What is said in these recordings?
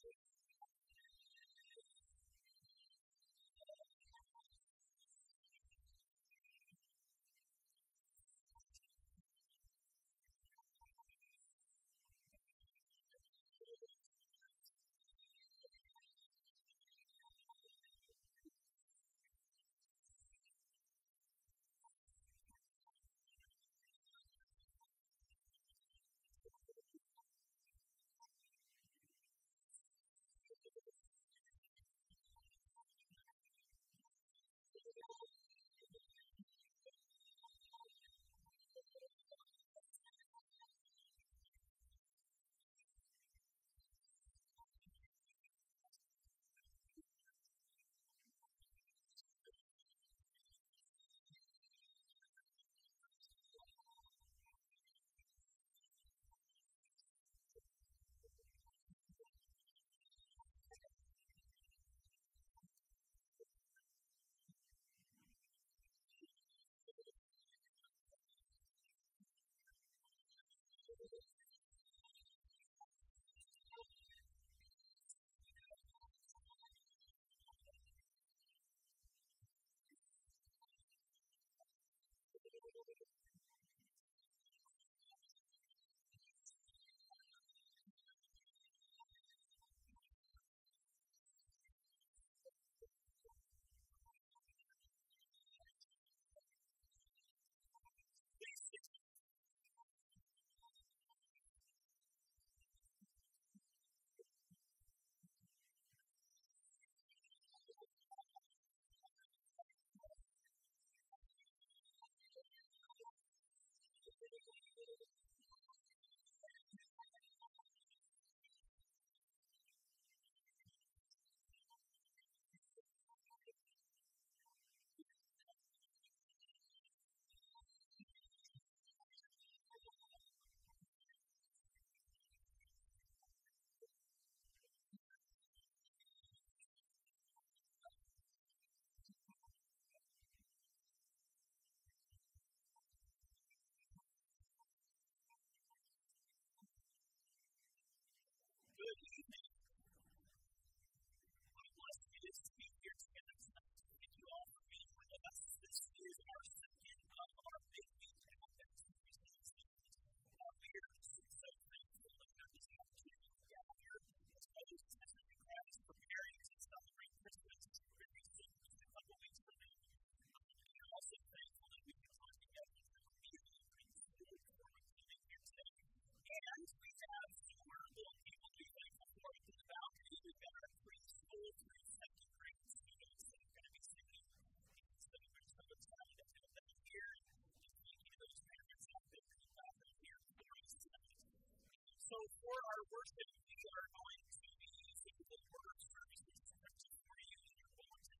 So for our worship, we are going to be using the word services for you in your bulletin.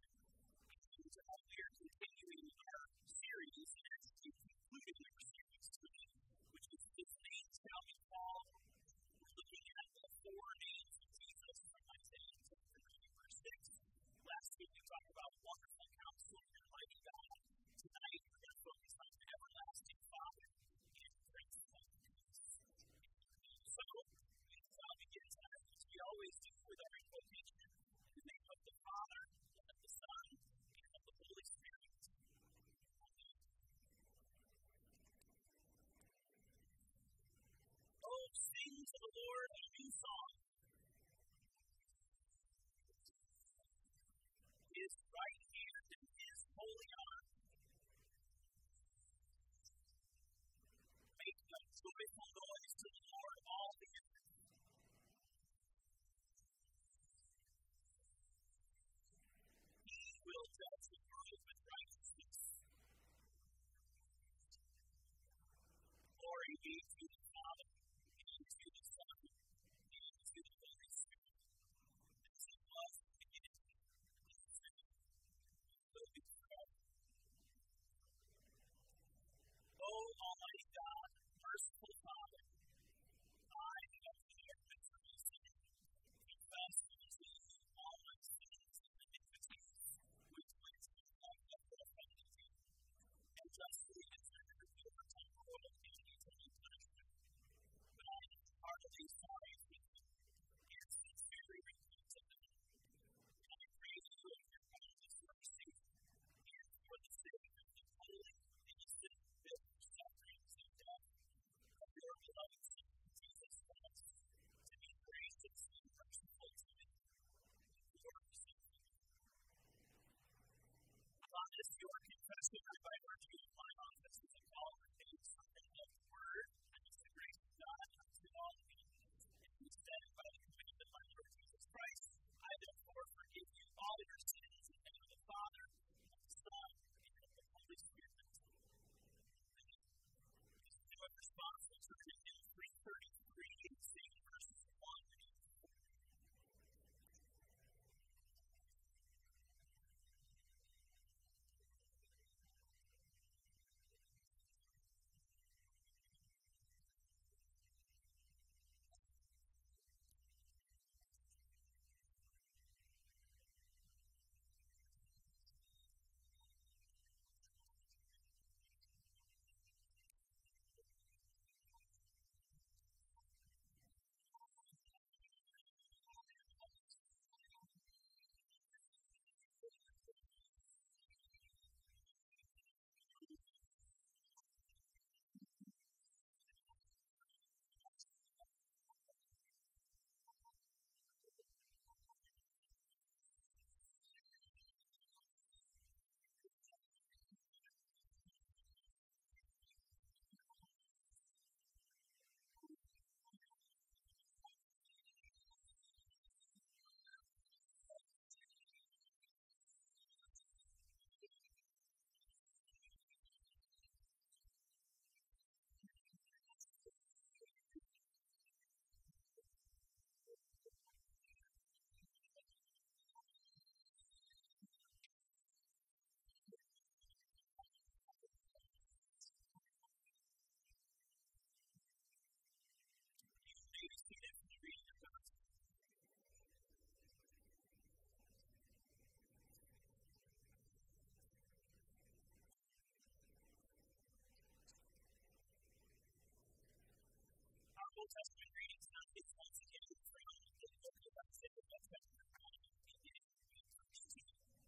And we are continuing our series, and actually concluding our series today, which is His name shall be called. We're looking at the four names of Jesus from Isaiah chapter 9, verse 6. Last week we talked about wonderful counselor and mighty God. Tonight we're going to focus on everlasting Father and Prince of Peace. So, I'll begin tonight, as we always do with our invocation, in the name of the Father, and of the Son, and of the Holy Spirit. Amen. Oh, sing to the Lord a new song. His right hand and His holy arm. Make a joyful noise to the Lord, all the earth. He will judge the world with righteousness. Glory be to the Father, and to the Son, and to the Holy Spirit, as it was in the beginning, is now, and will be forever. O Almighty God, merciful Father, I have committed to my sin, confess unto you all my sins and iniquities, which I have offended you, and justly consider your temporal and eternal punishment Old Testament readings, now it's once again from the book of Isaiah, chapter 9, beginning with verse 2.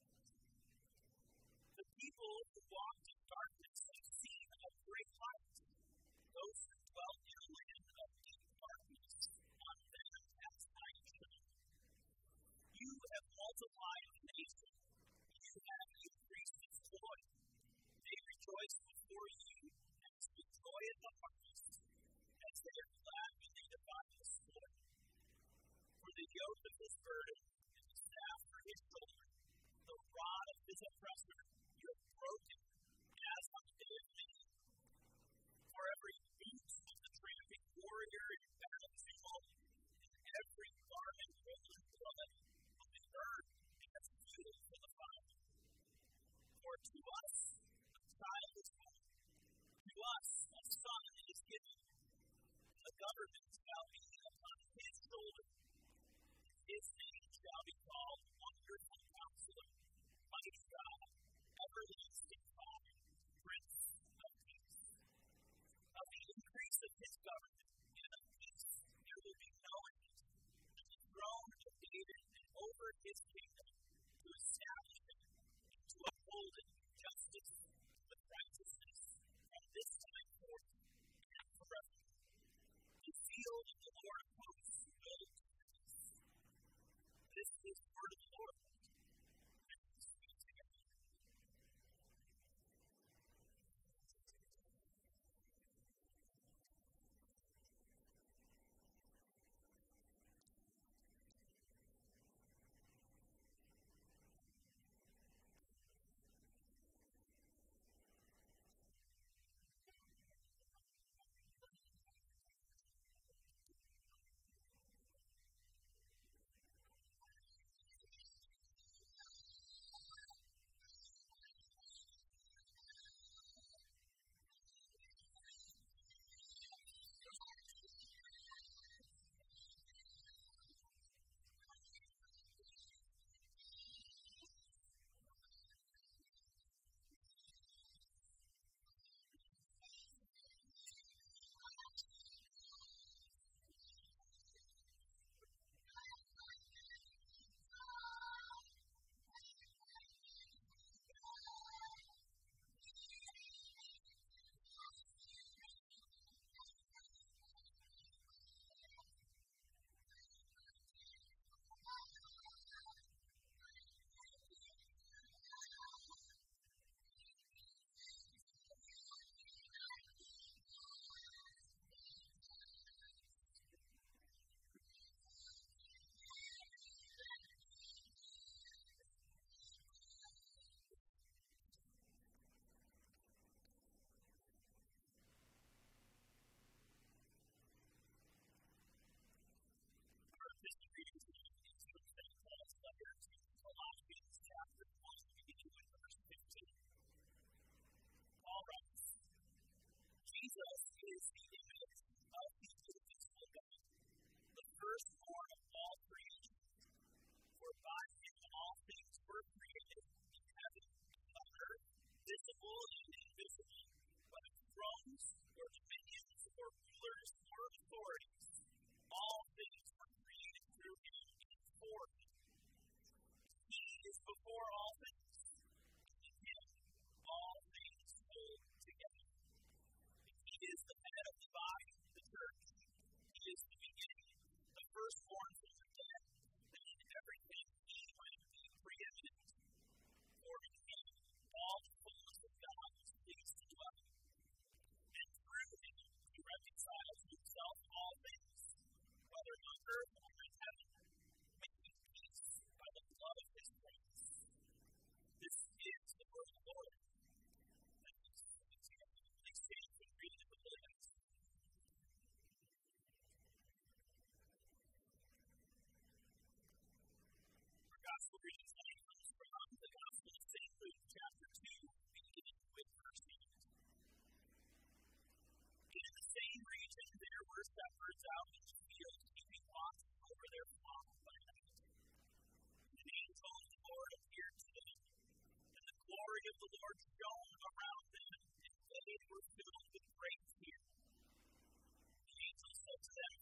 The people who walked in darkness have seen a great light. Those who dwelt in a land of deep darkness, on them has night shone. You have multiplied the nation. You have increased its joy. They rejoice before you as with joy in the harvest, as they are glad when they divide the spoil. For the yoke of his burden and the staff for his shoulder, the rod of his oppressor, you have broken as on the day of Midian. For every boot of the tramping warrior in battle tumult, and every garment rolled in blood, will be burned as fuel for the fire. For to us a child is born, to us a son is given, and the government shall be upon his shoulder. His name shall be called Wonderful Counselor, Mighty God, Everlasting Father, Prince of Peace. Of the increase of his government and of peace there will be no end, and the throne of David and over his kingdom, to establish it and to uphold it with justice, with righteousness, from this time forth and forever. The seal of the Lord of hosts will do this. This is the word of the Lord. Let's speak together. Jesus is the image of the invisible God, the firstborn of all creation. For by him all things were created in heaven and on earth, visible and invisible, whether thrones or dominions or rulers or authorities. All things were created through him and for him. He is before all things, and in him all things hold together. He is the head of the body, the church. He is the beginning, the firstborn from the dead, that in everything he might be preeminent. For in him all the fullness of God was pleased to dwell. And through him he reconciles to himself all things, whether on earth or in heaven, making peace by the blood of his cross. This is the word of the Lord. Please stand and read the Holy Gospel. Our Gospel reading today comes from the Gospel of St. Luke, chapter 2, beginning with verse 8. In the same region there were shepherds out in the field keeping watch over their flock by night. An angel of the Lord appeared to them, and the glory of the Lord shone around them, and they were filled with great fear. The angel said to them,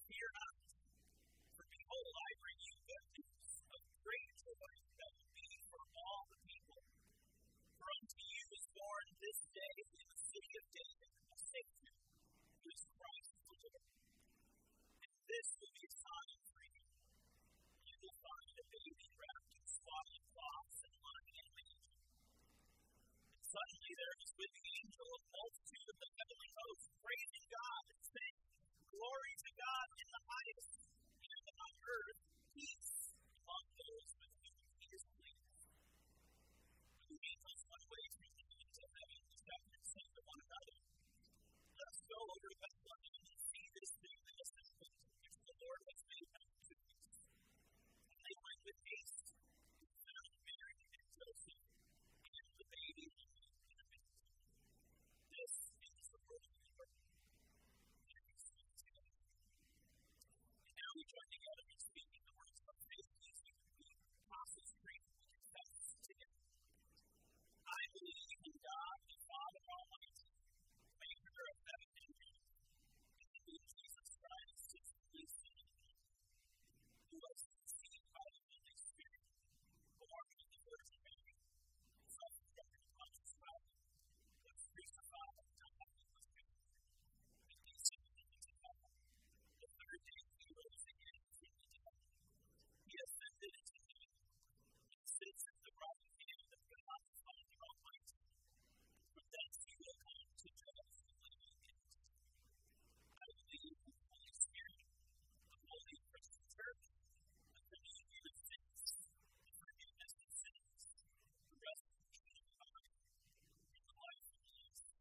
of David, a Savior, who is Christ the Lord. And this will be a sign for you. You will find a baby wrapped in swaddling cloths and lying in a manger. And suddenly there was with the angel a multitude of the heavenly hosts, praising God and saying, Glory to God in the highest, and on earth peace among those with whom he is pleased. The angels went away from the into heaven to chapter and said to one another, Let us go over to Bethlehem and see this thing that has happened, which the Lord has made known to us. And they went with haste and found Mary and Joseph and the baby lying in a manger. This is the word of the Lord. Thanks be to God. And now we join together in speaking the words of faith as we read Apostles' Creed and confess together. I believe in God, the Father Almighty, maker of heaven and earth, and in Jesus Christ, his only Son, who was conceived by the Holy Spirit, born of the Virgin Mary, suffered under Pontius Pilate, was crucified, died, and was buried, and descended into hell. The third day he rose again from the dead. He ascended into heaven, and sits at the right hand of God the Father Almighty. From thence he will come to judge the living and the dead. I believe in the Holy Spirit, the holy Christian Church, the communion of saints, the forgiveness of sins, the resurrection of the body, and the life everlasting.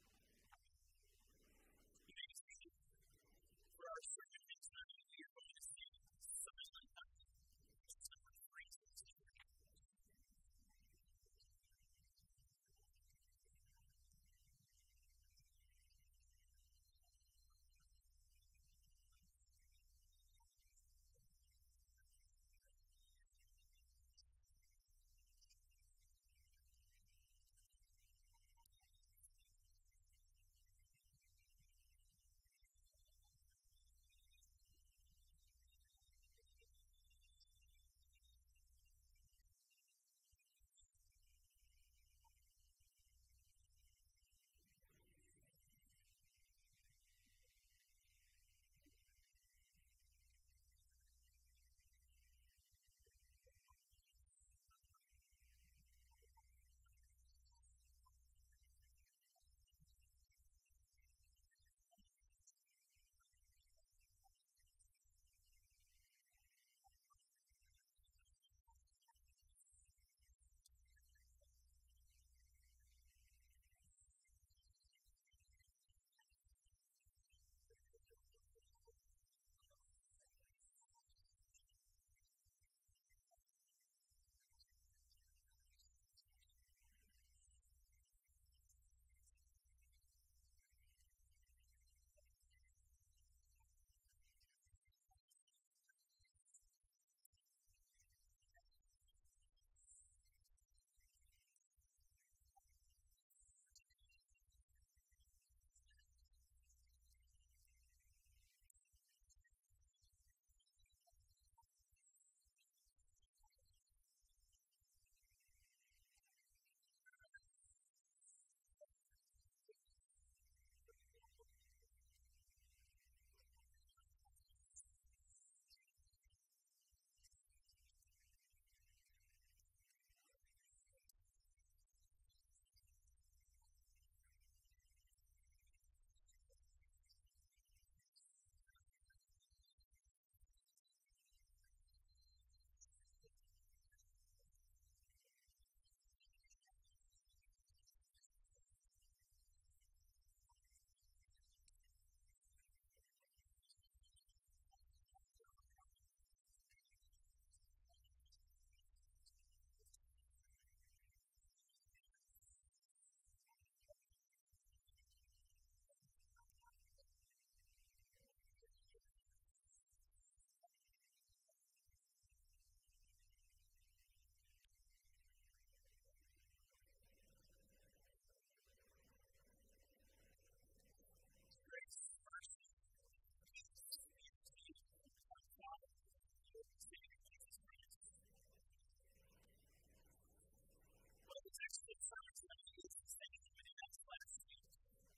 You may be seated. For our sermon tonight, we are going to sing Silent Night, which is number 363. Text that sermon tonight is the same as we announced last week.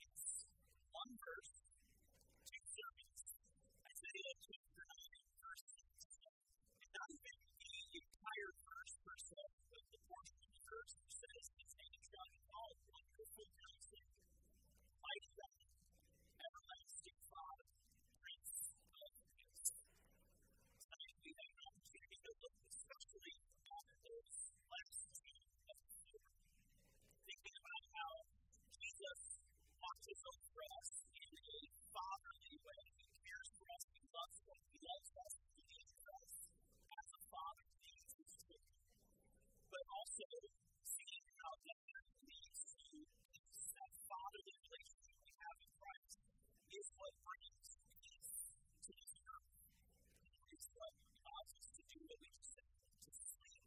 fulfilled for us in a fatherly way. He cares for us. He loves us. He loves us. He needs us as a father needs his children. But also, seeing how that leads to that fatherly relationship we have in Christ is what brings peace to this earth. It's what allows us to do what we just said, to sleep.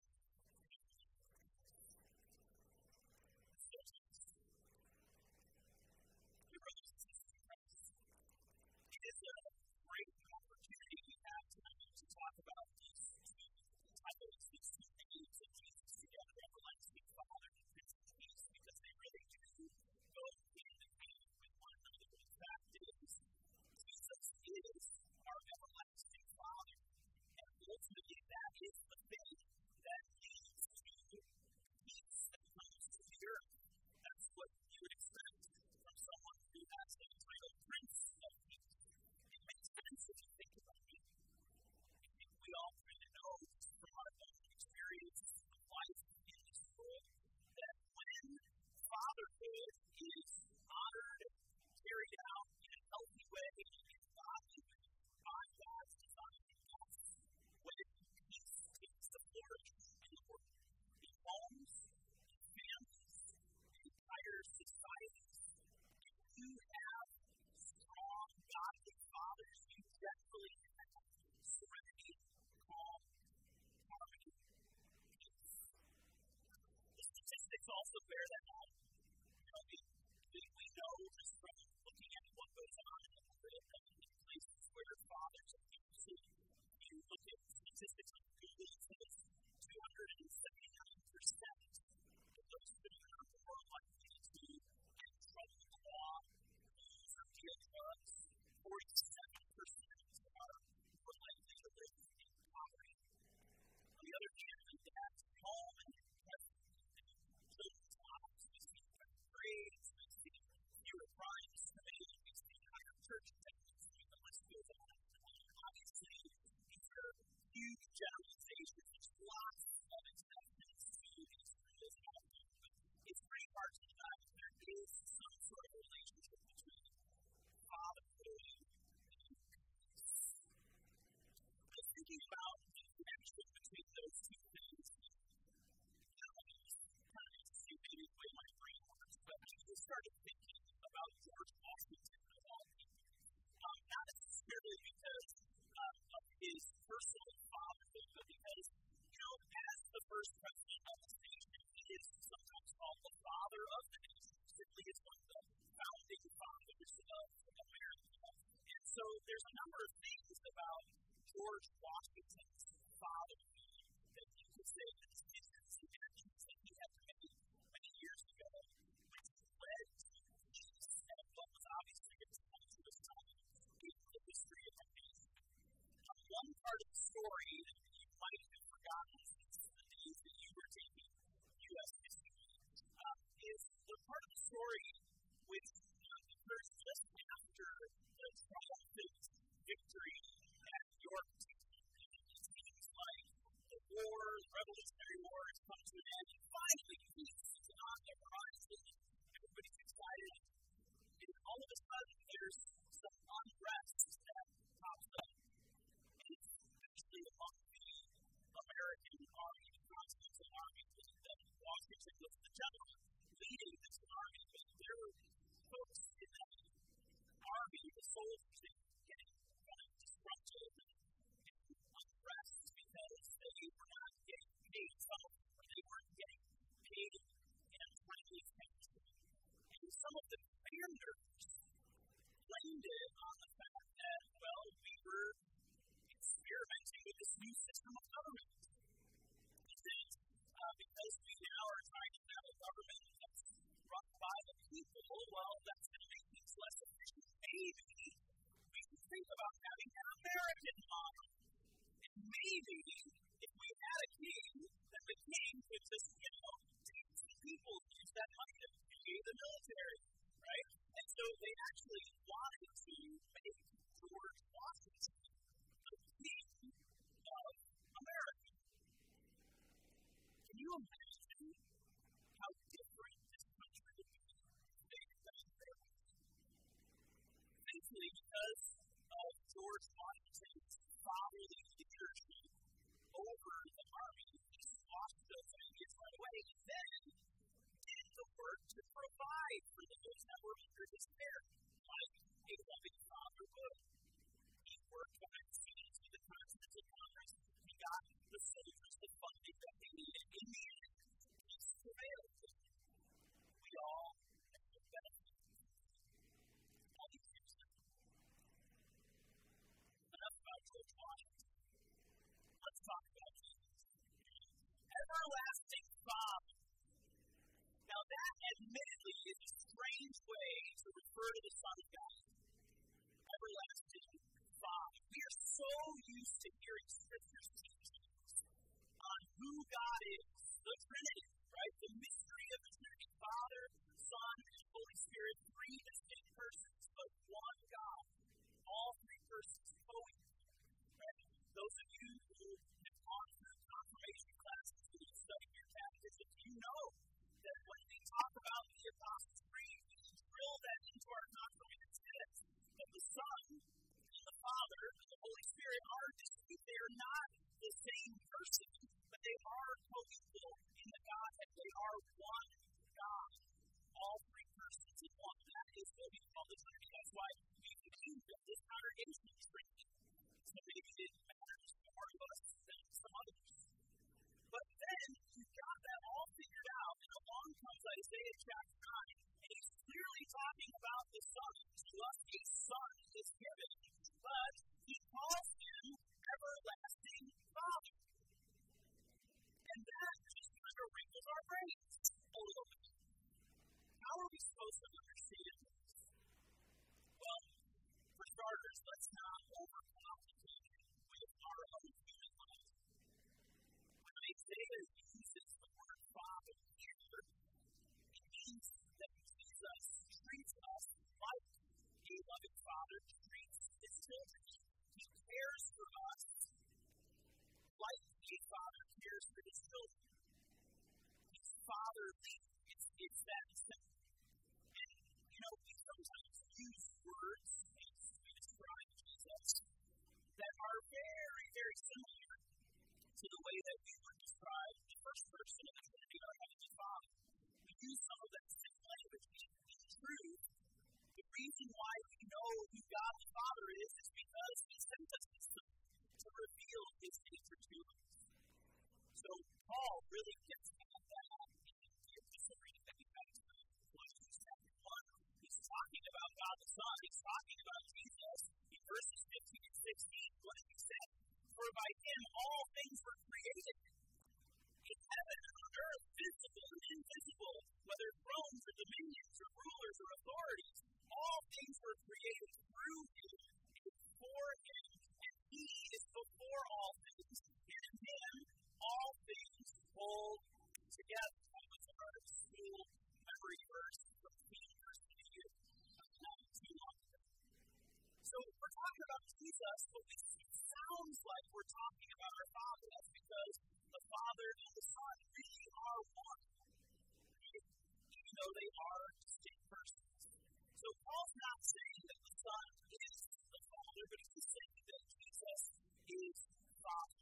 It is a great opportunity we have tonight to talk about these two titles, these two names of Jesus together, Everlasting Father and Prince of Peace, because they really do go hand in hand with one another. The fact is, Jesus is our everlasting Father, and ultimately that is the thing that leads to peace that comes to the earth. That's what you would expect from someone who has the title Prince of Peace. It makes sense if you think about it. I think we all kind of know from our own experience of life in this world that when fatherhood is honored and carried out in a healthy way, in a godly way, by God's design, that's when peace takes the flourish in the world. In homes, in families, in entire societies, if you have strong, godly fathers, you generally have serenity, calm, harmony, peace. The statistics also bear that out. We know just from looking at what goes on in the world and in places where fathers are absent. You look at statistics on Google, it says 279% of those children are more likely to get in trouble with the law, use or deal drugs. 47% are more likely to live in poverty. On the other hand, at home and present, children's lives, we see better grades, we see fewer crimes committed, we see higher church attendance, the list goes on. Obviously, these are huge generalizations. There's lots of exceptions to these rules out there, but it's pretty hard to deny that there is some sort of relationship between fatherhood and peace. I was thinking about the connection between those two things. Kind of see maybe the way my brain works, but I just started thinking about George Washington of all people. Not necessarily because of his personal fatherhood, but because, as the first president of this nation, he is sometimes called the father of the nation. Simply is one of the founding fathers of America. And so there's a number of things about George Washington's fatherhood that you could say that his actions that he had to make many years ago, which led to peace and what was obviously a tumultuous time in the history of our nation. One part of the story that you might have forgotten since the days that you were taking U.S. history is the part of the story which occurs just after the triumphant victory at Yorktown. It seems like the war, the Revolutionary War, has come to an end, and finally peace is on the horizon. Everybody's excited. And all of a sudden, there's some unrest that pops up. And it's actually among the American Army, the Continental Army, that Washington was the general leading this army. But there were folks in that army, the soldiers, getting kind of disruptive and unrest because they were not getting paid some, or they weren't getting paid in a timely fashion. And some of the commanders blamed it on the fact that, well, we were experimenting with this new system of government. He said, because we now are trying to have a government that's run by the people, well, that's going to make things less efficient. Maybe we should think about having an American model. And maybe if we had a king, then the king could just, take some people and use that money to pay the military, right? And so they actually wanted to make George Washington the king of America. Can you imagine how different this country would be today than there was? right away. And then did the work to provide for those that were under his care, like a loving father would. He worked behind the scenes with the Continental Congress. He got the soldiers the funding that they needed. In the end, peace prevailed. We all have the benefit. All these years now. Enough about George Washington. Let's talk about Jesus. Everlasting Father. Now that admittedly is a strange way to refer to the Son of God. Everlasting Father. We are so used to hearing Scripture's teachings on who God is, the Trinity, right? The mystery of the Trinity, Father, Son, and Holy Spirit, three distinct persons, but one God. All three persons co-equal. Right? Those of you who have gone through confirmation classes, who have studied your catechism, you know that when we talk about the Apostles' Creed, we drill that into our confirmation text, that the Son and the Father and the Holy Spirit are distinct. They are not the same person, but they are co-equal in the Godhead. They are one God. All three persons in one. That is what we call the Trinity. That's why we believe that this congregation is Trinity. So maybe it matters more to us than some others. But then you've got that all figured out, and along comes Isaiah chapter 9, and he's clearly talking about the Son. To us, a son is given, but he calls him Everlasting Father. And that just kind of wrinkles our brains a little bit. How are we supposed to understand this? Well, for starters, let's not overcomplicate it with our own human life. When Isaiah uses the word Father here, it means that Jesus treats us like a loving Father treats his children. He cares for us like a father cares for his children. He's fatherly. It's that simple. And, we sometimes use words as we describe Jesus that are very, very similar to the way that we would describe the first person of the Trinity, our Heavenly Father. We use some of that same language. In truth, the reason why we know who God the Father is because he sent us his Son to reveal his nature to us. So Paul really gets at that in the epistle reading that we had in Colossians chapter 1. He's talking about God the Son. He's talking about Jesus. In verses 15 and 16, what does he say? For by him all things were created, in heaven and on earth, visible and invisible, whether thrones or dominions or rulers or authorities, all things were created through him and for him, and he is before all things, and in him all things hold together. That was our school memory verse from the University of not too long ago. So we're talking about Jesus, but it sounds like we're talking about our Father. That's because the Father and the Son really are one, even though they are distinct persons. So Paul's not saying that the Son is the Father, but he's saying that Jesus is Father.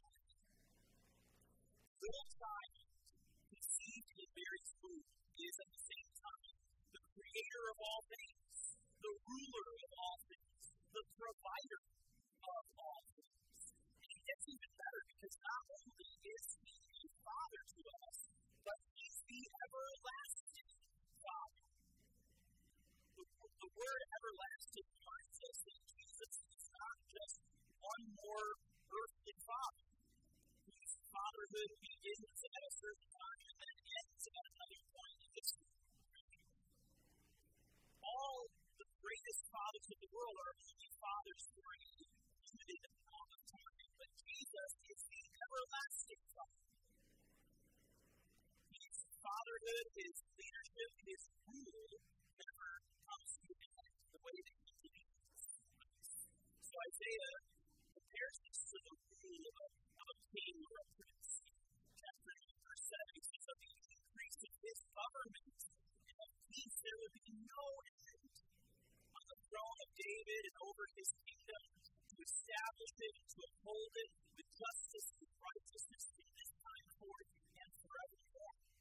Little child conceived in Mary's womb is at the same time the creator of all things, the ruler of all things, the provider of all things. And it gets even better because not only is he a Father to us, but he's the everlasting Father. The word everlasting reminds us that Jesus is not just one more earthly Father, whose fatherhood begins at a certain time and then ends at another point in history. All the greatest fathers of the world are only fathers who are limited amount of time, but Jesus is the everlasting Father. His fatherhood, his leadership, his rule never comes to an end the way that he continues. So Isaiah compares this to the rule of a king or a prince. Chapter 8, verse 7, he says, of the increase of his government and of peace there will be no end on the throne of David and over his kingdom, to establish it and to uphold it with justice and righteousness from this time forth and forevermore.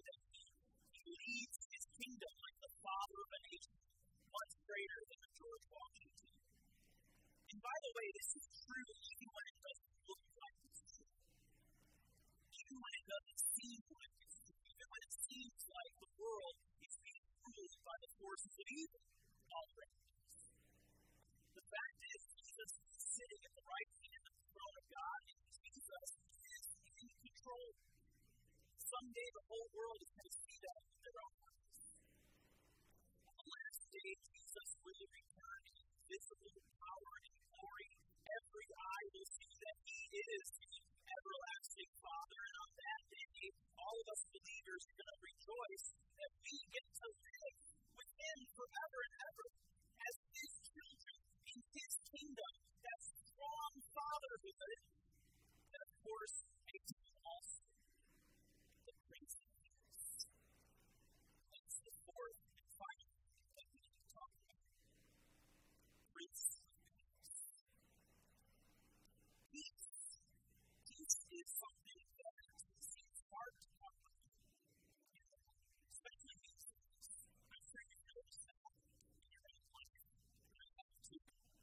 that he leads his kingdom like the father of a nation, much greater than a George Washington. And by the way, this is true even when it doesn't look like it's true. Even when it doesn't seem like it's true. Even when it seems like the world is being ruled by the forces of evil. All recognize. The fact is, Jesus is sitting at the right hand of the throne of God, and Jesus is in control. Someday the whole world is going to see that with their own eyes. On the last day, Jesus will return in visible power and glory. Every eye will see that he is the everlasting Father, and on that day, all of us believers are going to rejoice that we get to live with him forever and ever as his children in his kingdom. That strong fatherhood that, of course, makes him also the Prince of Peace. That's the fourth and final thing that we need to talk about. Prince of Peace. Peace is something that seems hard to talk about, especially these days. I'm sure you've noticed that in your own life. I have too.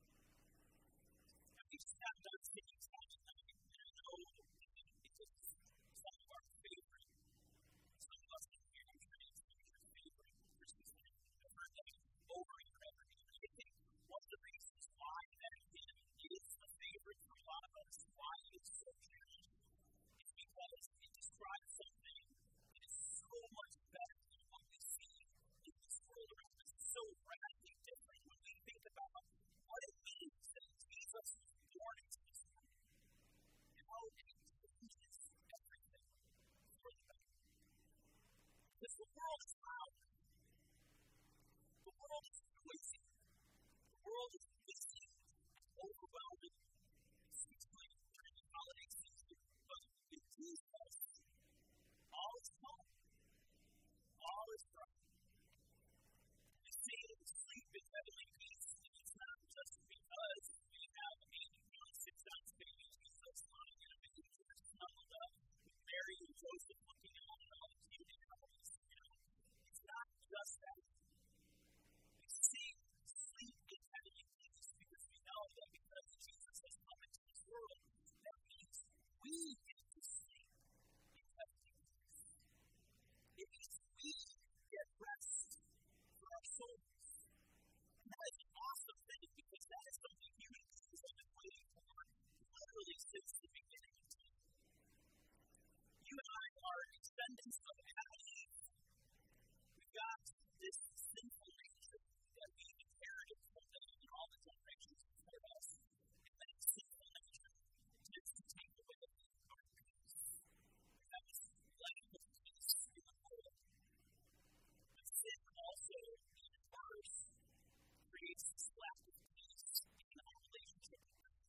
And we just have done things all the time. And I know it's some of our favorite. Some of us in here, I'm sure it's some of your favorite Christmas hymn. I've heard that over and over again. I think one of the reasons why that hymn is a favorite for a lot of us, why it's so challenging, is because it describes something that is so much better than what we see in this world around us. It's so radically different when we think about what it means that Jesus was born into this world and how it changes everything for the better. Because the world is loud. The world is noisy. The world is busy and overwhelming. Especially during the holiday season. But with Jesus, all is calm. All is bright. We sing sleep in heavenly peace, and it's not just because we have a 6-ounce baby Jesus lying in a manger snuggled up with Mary and Joseph looking on and all the cute animals. It's not just that. We sing sleep in heavenly peace because we know that because Jesus has come into this world, that means we get to sleep in heavenly peace. It means we get rest for our souls. And that is an awesome thing because that is something human beings have been waiting for literally since the beginning of time. You and I are descendants of Adam and Eve. We've got this sinful nature that we inherited from them and all the generations before us. And that sinful nature tends to take away our peace. We have this lack of peace in the world. But sin also, even worse, creates this lack of peace in our relationship with God.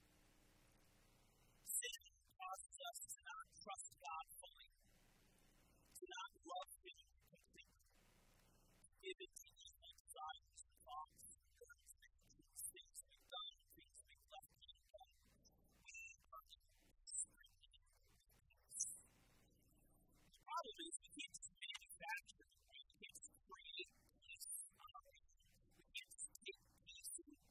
Sin causes us to not trust God fully, to not love him completely, to give in to evil desires and thoughts and words and actions, things we've done, things we've left undone. We are screaming peace. The problem is we can't just manufacture it, right? We can't just create peace on our own. We can't just take peace and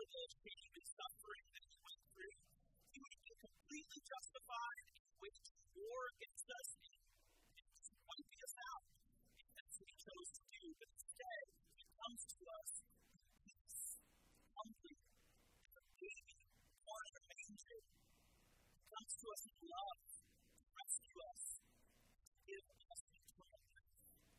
the shame and suffering that he went through. He would have been completely justified in waging war against us and just wiping us out. And that's what he chose to do. But instead, he comes to us peace, humbly, as a baby born in a manger. He comes to us in love, to rescue us, to give us eternal life.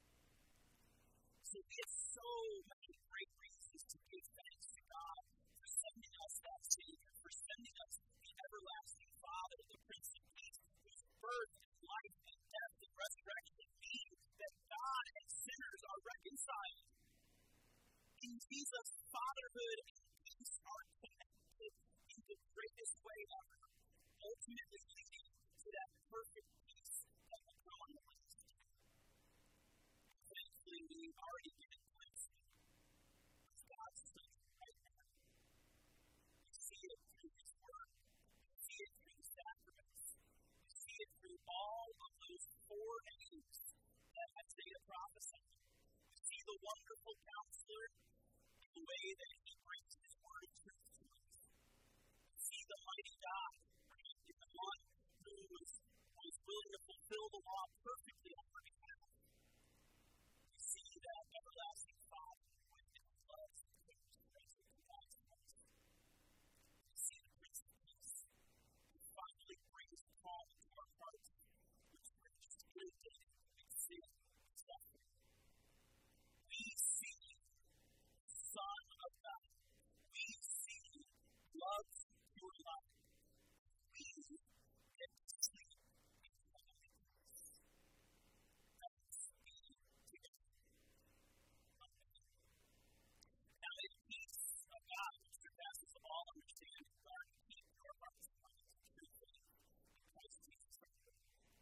So we have so many great reasons to give thanks to God for sending us that Savior, for sending us the everlasting Father, the Prince of Peace, whose birth and life and death and resurrection mean that God and sinners are reconciled. In Jesus, fatherhood and peace are connected in the greatest way ever, ultimately leading to that perfect peace that will come on the last day. Thankfully, we've already been a glimpse of God's Son right now. We see it through His Word. We see it through the sacraments. We see it through all of those four names that Isaiah prophesied. We see the wonderful Counselor in the way that He brings His Word of truth to us. We see the mighty God, in the one who was willing to fulfill the law perfectly on our behalf. We see that everlasting Father with His love and grace present in God's heart. We see the Prince of Peace who finally brings calm into our hearts, which were just irritated with sin and suffering. We see the Son of God. We see love's pure life. We get to sleep in heavenly peace. Thanks be to God. Amen. Now may the peace of God, which surpasses all understanding, guard and keep your hearts and minds in true faith in Christ Jesus our Lord.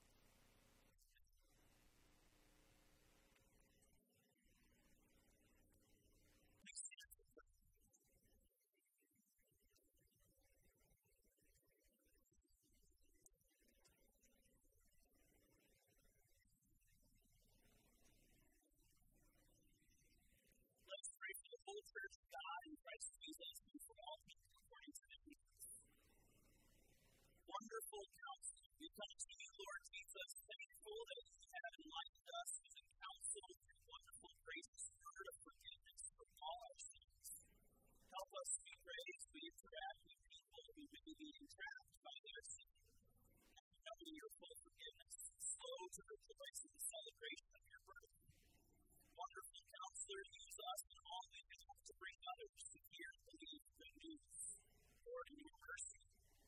Please stand for prayer. Let's pray for the whole Church of God in Christ Jesus and for all people according to their needs. Wonderful Counselor, we come to you, Lord Jesus, thankful that you have enlightened us with a counsel through wonderful grace's word of forgiveness from all our sins. Help us, we pray, as we interact with people who may be entrapped by their sin. And knowing your full forgiveness, slow to rejoice in the celebration of your birth. Wonderful Counselor, use us in all we can to bring others to hear and believe good news. Lord, in your mercy.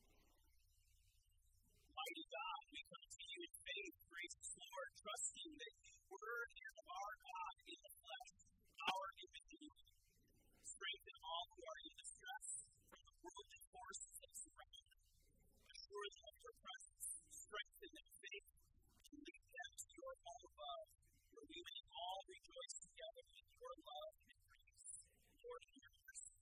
Mighty God, we come to you in faith, gracious Lord, trusting that you were and are God in the flesh, our Emmanuel. Strengthen all who are in distress from the worldly forces that surround them. Assure them of your presence, strengthen their faith, and lead them to your home above, where we may all rejoice together in your love and grace. Lord, in your mercy.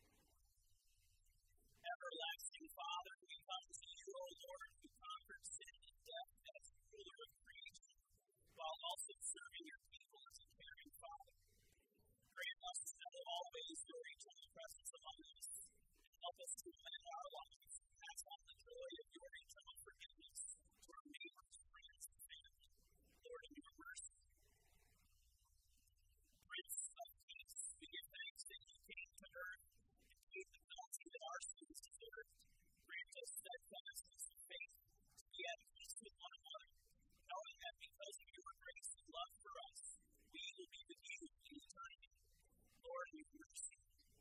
Everlasting Father, we come to you, O Lord, who conquered sin and death as ruler of creation, while also serving your people as a caring Father. Grant us to know always your eternal presence among us, and help us to amend our lives, pass on the joy of your eternal forgiveness to our neighbors, friends, and family. Lord, in your mercy. Prince of Peace, we give thanks that you came to earth and paid the penalty that our sins deserved. Grant us steadfastness and faith to be at peace with one another, knowing that because of your grace and love for us, we will be with you in eternity. Lord, in your mercy.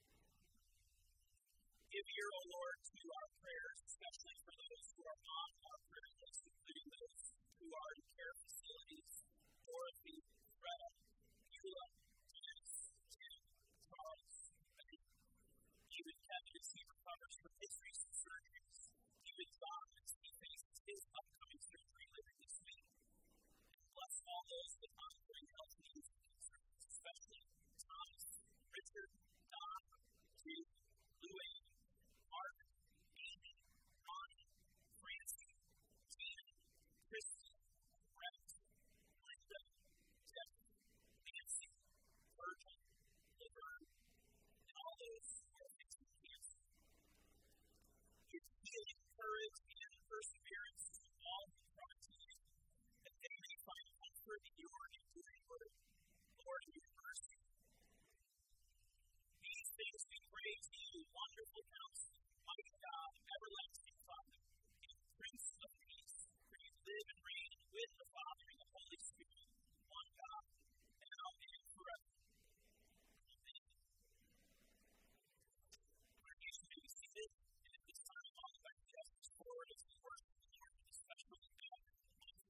Give ear, O Lord, to our prayers, especially for those who are on our prayer list, including those who are in care facilities, Dorothy, Greta, Beulah, Janice, Tim, Charles, Ben, even Kevin as he recovers from his recent surgeries, even John as he faces his upcoming surgery later this week. And bless all those with ongoing health needs and concerns, especially Thomas, Richard, Don, Duke, Louie, Mark, Amy, Ronnie, Francie, Tina, Christy, Brett, Linda, Jeff, Nancy, to you, wonderful counselor, mighty God, everlasting Father, and Prince of Peace, for you live and reign with the Father and the Holy Spirit, one God, now and forever. Amen. Congregation may be seated, and at this time, I'll invite the ushers forward as we worship the Lord with a special offering.